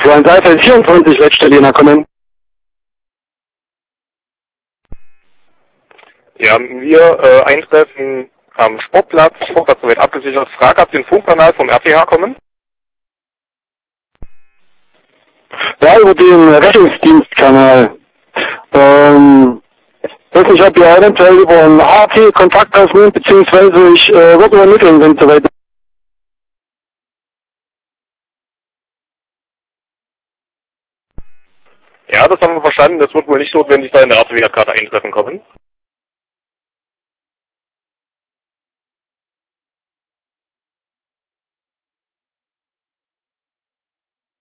Wollen Seifeld 24 Letzte kommen? Ja, wir eintreffen am Sportplatz soweit abgesichert. Frage, ob den Funkkanal vom RTH kommen? Ja, über den Rettungsdienstkanal. Weiß nicht, ob ihr eventuell über einen AT Kontakt aufnimmt, beziehungsweise ich würde übermitteln, wenn es soweit ist. Ja, das haben wir verstanden. Das wird wohl nicht notwendig sein, der RTW-Karte eintreffen kommen.